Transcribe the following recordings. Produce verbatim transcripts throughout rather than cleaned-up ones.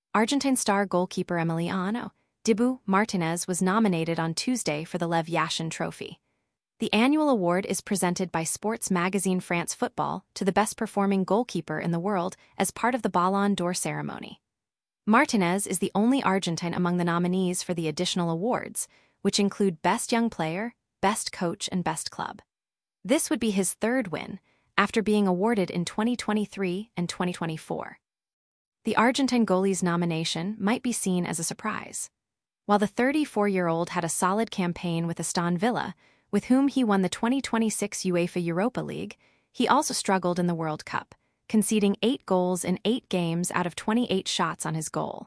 Argentine star goalkeeper Emiliano Dibu Martinez was nominated on Tuesday for the Lev Yashin Trophy. The annual award is presented by sports magazine France Football to the best-performing goalkeeper in the world as part of the Ballon d'Or ceremony. Martinez is the only Argentine among the nominees for the additional awards, which include Best Young Player, Best Coach, and Best Club. This would be his third win, after being awarded in twenty twenty-three and twenty twenty-four. The Argentine goalie's nomination might be seen as a surprise. While the thirty-four-year-old had a solid campaign with Aston Villa, with whom he won the twenty twenty-six UEFA Europa League, he also struggled in the World Cup, conceding eight goals in eight games out of twenty-eight shots on his goal.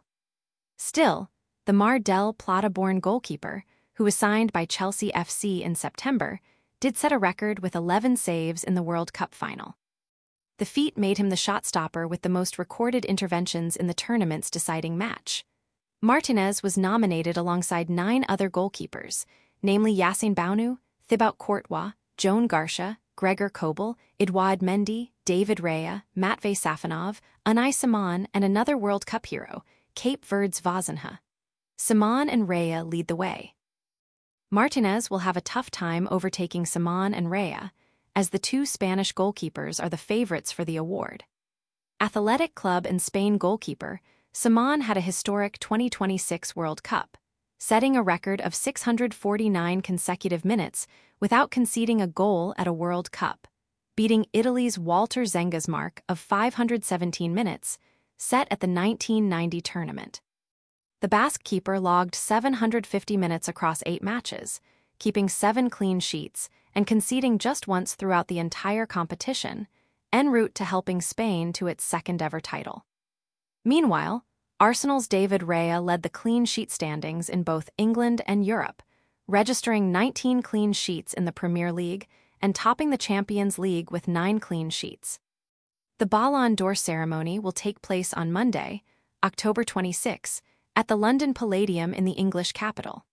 Still, the Mar del Plata-born goalkeeper, who was signed by Chelsea F C in September, did set a record with eleven saves in the World Cup final. The feat made him the shot-stopper with the most recorded interventions in the tournament's deciding match. Martinez was nominated alongside nine other goalkeepers, namely Yassine Bounou, Thibaut Courtois, Joan Garcia, Gregor Kobel, Edouard Mendy, David Raya, Matvei Safonov, Unai Simon, and another World Cup hero, Cape Verde's Vozinha. Simon and Raya lead the way. Martinez will have a tough time overtaking Simon and Raya, as the two Spanish goalkeepers are the favorites for the award. Athletic Club and Spain goalkeeper, Simon had a historic twenty twenty-six World Cup, setting a record of six hundred forty-nine consecutive minutes without conceding a goal at a World Cup, beating Italy's Walter Zenga's mark of five hundred seventeen minutes, set at the nineteen ninety tournament. The Basque keeper logged seven hundred fifty minutes across eight matches, keeping seven clean sheets and conceding just once throughout the entire competition, en route to helping Spain to its second-ever title. Meanwhile, Arsenal's David Raya led the clean sheet standings in both England and Europe, registering nineteen clean sheets in the Premier League and topping the Champions League with nine clean sheets. The Ballon d'Or ceremony will take place on Monday, October twenty-sixth, at the London Palladium in the English capital.